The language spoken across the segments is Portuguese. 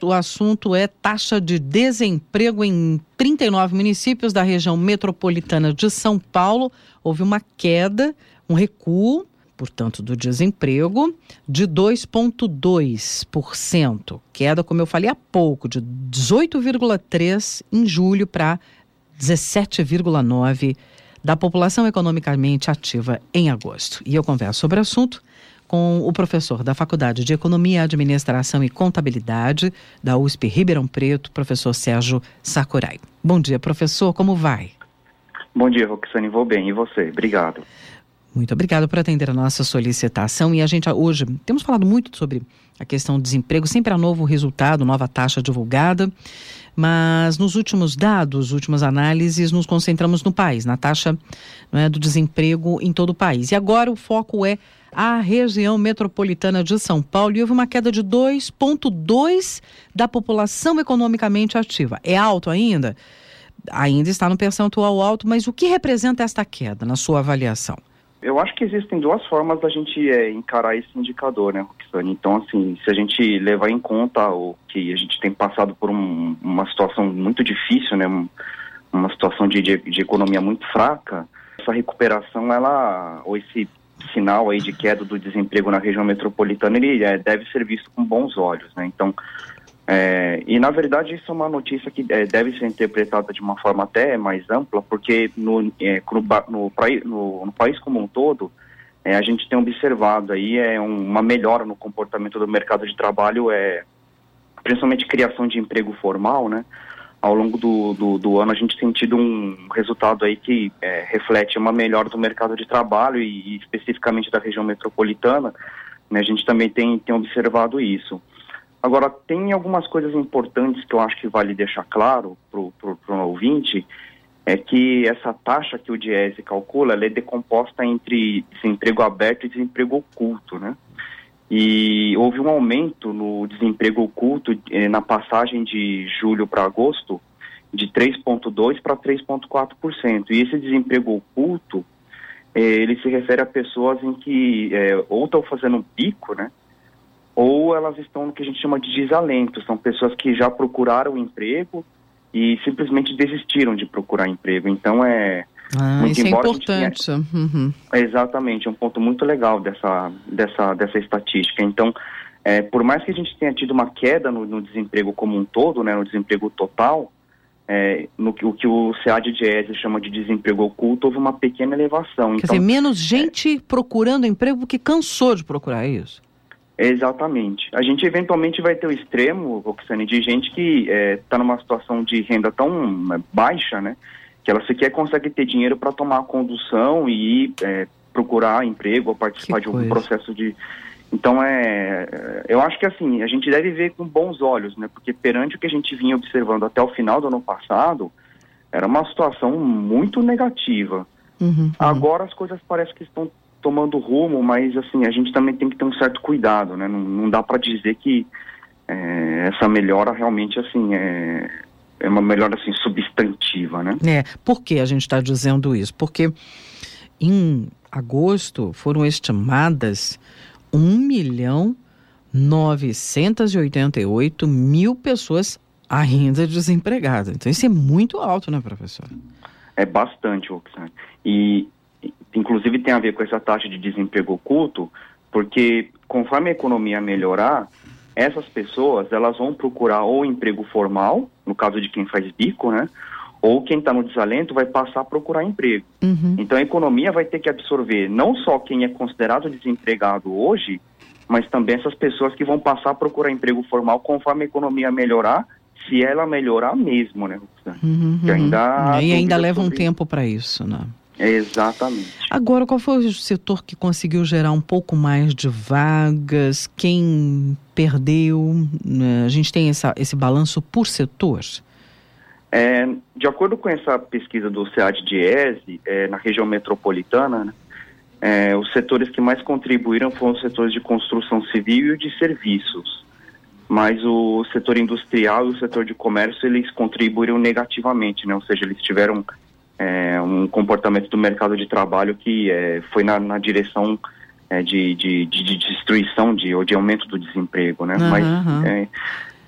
o assunto é taxa de desemprego em 39 municípios da região metropolitana de São Paulo. Houve uma queda, um recuo, portanto, do desemprego de 2,2%. Queda, como eu falei há pouco, de 18,3% em julho para 17,9% da população economicamente ativa em agosto. E eu converso sobre o assunto com o professor da Faculdade de Economia, Administração e Contabilidade da USP Ribeirão Preto, professor Sérgio Sakurai. Bom dia, professor, como vai? Bom dia, Roxane, vou bem. E você? Obrigado. Muito obrigado por atender a nossa solicitação. E a gente hoje temos falado muito sobre a questão do desemprego, sempre há novo resultado, nova taxa divulgada, mas nos últimos dados, últimas análises, nos concentramos no país, na taxa, não é, do desemprego em todo o país. E agora o foco é a região metropolitana de São Paulo, e houve uma queda de 2,2% da população economicamente ativa. É alto ainda? Ainda está no percentual alto, mas o que representa esta queda, na sua avaliação? Eu acho que existem duas formas da gente encarar esse indicador, né, Roxane? Então, assim, se a gente levar em conta o que a gente tem passado por uma situação muito difícil, né, uma situação de economia muito fraca, essa recuperação, ou esse sinal aí de queda do desemprego na região metropolitana, ele deve ser visto com bons olhos, né? Então, e na verdade isso é uma notícia que deve ser interpretada de uma forma até mais ampla, porque no país como um todo, a gente tem observado aí uma melhora no comportamento do mercado de trabalho, principalmente criação de emprego formal, né? Ao longo do ano a gente tem tido um resultado aí que reflete uma melhora do mercado de trabalho e especificamente da região metropolitana, né? A gente também tem observado isso. Agora, tem algumas coisas importantes que eu acho que vale deixar claro para o ouvinte, é que essa taxa que o Diese calcula, ela é decomposta entre desemprego aberto e desemprego oculto, né? E houve um aumento no desemprego oculto na passagem de julho para agosto de 3,2% para 3,4%. E esse desemprego oculto, ele se refere a pessoas em que ou estão fazendo um pico, né? Ou elas estão no que a gente chama de desalento. São pessoas que já procuraram emprego e simplesmente desistiram de procurar emprego. Então, muito isso embora é importante. Exatamente, é um ponto muito legal dessa estatística. Então, por mais que a gente tenha tido uma queda no desemprego como um todo, né, no desemprego total, o que o SEAD-Diese chama de desemprego oculto, houve uma pequena elevação. Quer dizer, menos gente procurando emprego porque cansou de procurar isso? Exatamente. A gente eventualmente vai ter o extremo, Roxane, de gente que está numa situação de renda tão baixa, né, que ela sequer consegue ter dinheiro para tomar a condução e procurar emprego ou participar de algum processo de... Então, eu acho que assim, a gente deve ver com bons olhos, né, porque perante o que a gente vinha observando até o final do ano passado, era uma situação muito negativa. Agora as coisas parecem que estão tomando rumo, mas assim, a gente também tem que ter um certo cuidado, né? Não dá para dizer que essa melhora realmente assim é uma melhora assim substantiva, né? Por que a gente está dizendo isso? Porque em agosto foram estimadas 1.988.000 pessoas ainda desempregadas. Então isso é muito alto, né, professor? É bastante, Roxane. E inclusive tem a ver com essa taxa de desemprego oculto, porque conforme a economia melhorar, essas pessoas, elas vão procurar ou emprego formal, no caso de quem faz bico, né? Ou quem está no desalento vai passar a procurar emprego. Então a economia vai ter que absorver não só quem é considerado desempregado hoje, mas também essas pessoas que vão passar a procurar emprego formal conforme a economia melhorar, se ela melhorar mesmo, né? E ainda leva um tempo para isso, né? Exatamente. Agora, qual foi o setor que conseguiu gerar um pouco mais de vagas? Quem perdeu? A gente tem esse balanço por setor? De acordo com essa pesquisa do SEAD-Diese, na região metropolitana, né, os setores que mais contribuíram foram os setores de construção civil e de serviços. Mas o setor industrial e o setor de comércio, eles contribuíram negativamente, né? Ou seja, eles tiveram um comportamento do mercado de trabalho que foi na direção de destruição ou de aumento do desemprego, né? Mas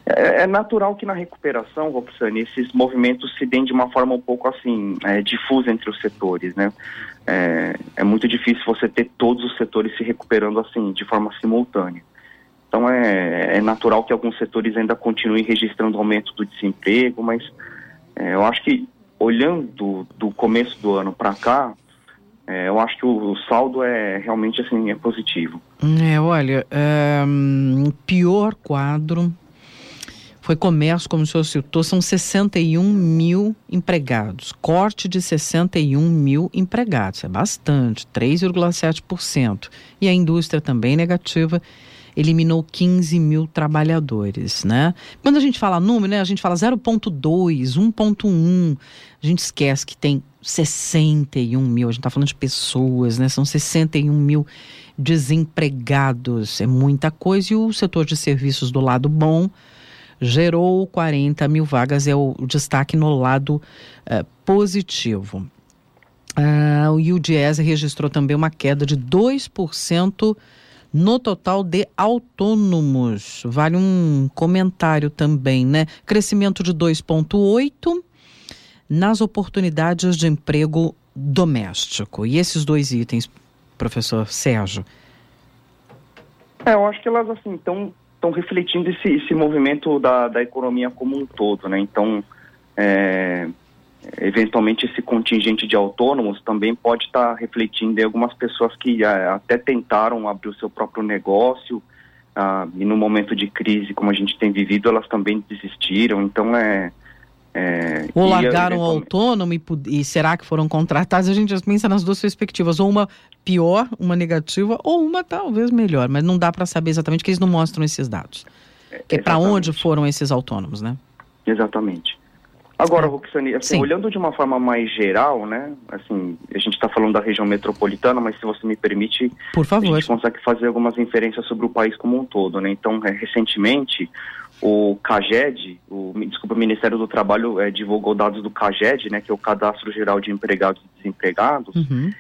É natural que na recuperação, Roxane, esses movimentos se deem de uma forma um pouco assim, difusa entre os setores, né? É muito difícil você ter todos os setores se recuperando assim, de forma simultânea. Então é natural que alguns setores ainda continuem registrando aumento do desemprego, mas eu acho que olhando do começo do ano para cá, eu acho que o saldo realmente assim, é positivo. Olha, o pior quadro foi comércio, como o senhor citou, são 61 mil empregados. Corte de 61 mil empregados, é bastante, 3,7%. E a indústria também negativa, eliminou 15 mil trabalhadores, né? Quando a gente fala número, né, a gente fala 0,2, 1,1, a gente esquece que tem 61 mil, a gente está falando de pessoas, né? São 61 mil desempregados, é muita coisa. E o setor de serviços do lado bom gerou 40 mil vagas, é o destaque no lado positivo. E o Diese registrou também uma queda de 2% no total de autônomos. Vale um comentário também, né? Crescimento de 2,8% nas oportunidades de emprego doméstico. E esses dois itens, professor Sérgio? Eu acho que elas assim estão refletindo esse movimento da economia como um todo, né? Então, eventualmente esse contingente de autônomos também pode estar refletindo em algumas pessoas que até tentaram abrir o seu próprio negócio e no momento de crise como a gente tem vivido, elas também desistiram. Então, ou largaram o autônomo e será que foram contratados? A gente pensa nas duas perspectivas, ou uma pior, uma negativa, ou uma talvez melhor, mas não dá para saber exatamente, porque eles não mostram esses dados. Que para onde foram esses autônomos, né? Exatamente. Agora, Roxane, assim, olhando de uma forma mais geral, né, assim, a gente está falando da região metropolitana, mas se você me permite, por favor, a gente consegue fazer algumas inferências sobre o país como um todo, né? Então, recentemente, o CAGED, o Ministério do Trabalho divulgou dados do CAGED, né, que é o Cadastro Geral de Empregados e Desempregados,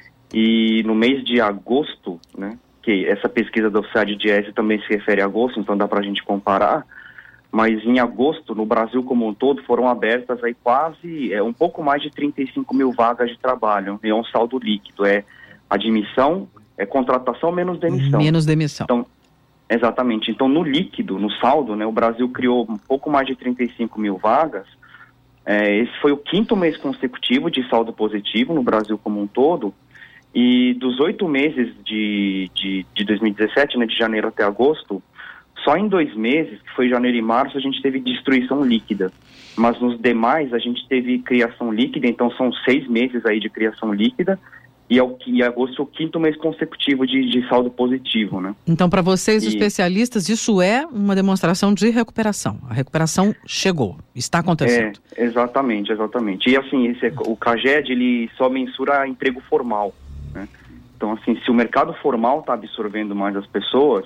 e no mês de agosto, né, que essa pesquisa da Diese também se refere a agosto, então dá para a gente comparar, mas em agosto, no Brasil como um todo, foram abertas aí quase, um pouco mais de 35 mil vagas de trabalho, é um saldo líquido, admissão, contratação menos demissão. Menos demissão. Então, exatamente. Então, no líquido, no saldo, né, o Brasil criou um pouco mais de 35 mil vagas. Esse foi o 5º mês consecutivo de saldo positivo no Brasil como um todo. E dos 8 meses de 2017, né, de janeiro até agosto, só em 2 meses, que foi janeiro e março, a gente teve destruição líquida. Mas nos demais, a gente teve criação líquida, então são 6 meses aí de criação líquida. E agosto é o 5º mês consecutivo de saldo positivo, né? Então, para vocês, especialistas, isso é uma demonstração de recuperação. A recuperação chegou, está acontecendo. Exatamente. E assim, o CAGED, ele só mensura emprego formal, né? Então, assim, se o mercado formal está absorvendo mais as pessoas,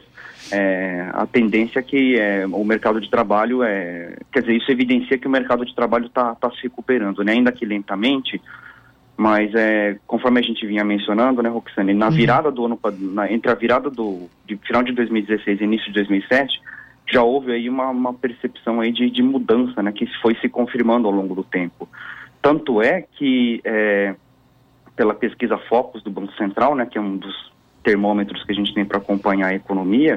a tendência é que o mercado de trabalho, quer dizer, isso evidencia que o mercado de trabalho está se recuperando, né? Ainda que lentamente. Mas, conforme a gente vinha mencionando, né, Roxane, na virada do ano, entre a virada de final de 2016 e início de 2007, já houve aí uma percepção aí de mudança, né, que foi se confirmando ao longo do tempo. Tanto é que, pela pesquisa Focus do Banco Central, né, que é um dos termômetros que a gente tem para acompanhar a economia,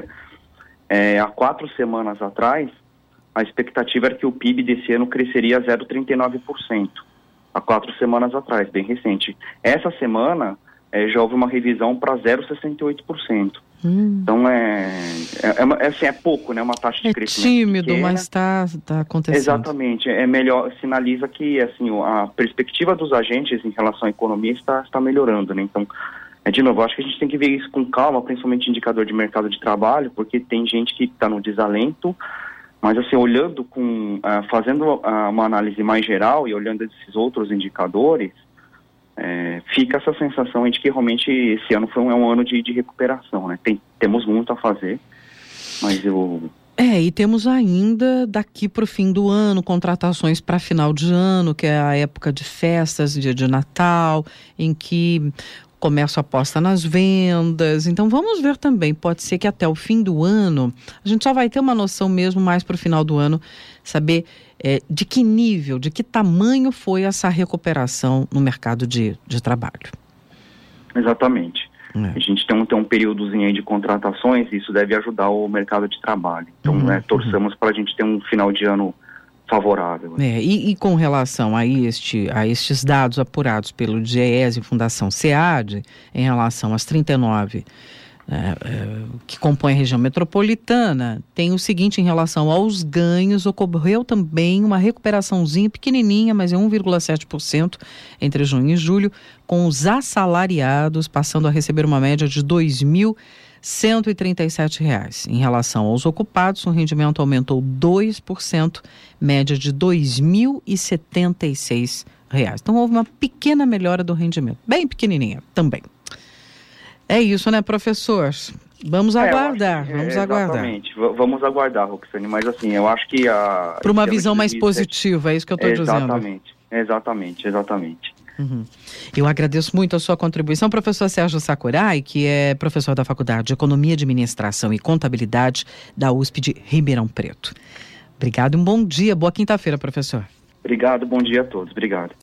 há 4 semanas atrás, a expectativa era que o PIB desse ano cresceria 0,39%. Há 4 semanas atrás, bem recente. Essa semana já houve uma revisão para 0,68%. Então assim, é pouco, né? Uma taxa de crescimento tímido, pequena, mas está acontecendo. Exatamente. É melhor, sinaliza que assim, a perspectiva dos agentes em relação à economia está melhorando, né? Então, de novo, acho que a gente tem que ver isso com calma, principalmente indicador de mercado de trabalho, porque tem gente que está no desalento. Mas assim, olhando fazendo uma análise mais geral e olhando esses outros indicadores, fica essa sensação de que realmente esse ano foi um ano de recuperação, né? Temos muito a fazer, mas e temos ainda daqui para o fim do ano contratações para final de ano, que é a época de festas, dia de Natal, em que comércio aposta nas vendas. Então vamos ver também, pode ser que até o fim do ano, a gente só vai ter uma noção mesmo mais para o final do ano, saber de que nível, de que tamanho foi essa recuperação no mercado de trabalho. Exatamente. A gente tem um períodozinho aí de contratações e isso deve ajudar o mercado de trabalho. Então, torçamos para a gente ter um final de ano favorável. E com relação a estes dados apurados pelo DIEESE e Fundação SEAD, em relação às 39 que compõem a região metropolitana, tem o seguinte: em relação aos ganhos, ocorreu também uma recuperaçãozinha pequenininha, mas é 1,7% entre junho e julho, com os assalariados passando a receber uma média de R$ 2.137. Em relação aos ocupados, o rendimento aumentou 2%, média de R$ 2.076. Então houve uma pequena melhora do rendimento, bem pequenininha também. É isso, né, professor? Vamos aguardar, vamos aguardar. Exatamente, vamos aguardar, Roxane, mas assim, eu acho que para uma visão mais positiva, é isso que eu estou dizendo. Exatamente. Eu agradeço muito a sua contribuição, professor Sérgio Sakurai, que é professor da Faculdade de Economia, Administração e Contabilidade da USP de Ribeirão Preto. Obrigado e um bom dia, boa quinta-feira, professor. Obrigado, bom dia a todos, obrigado.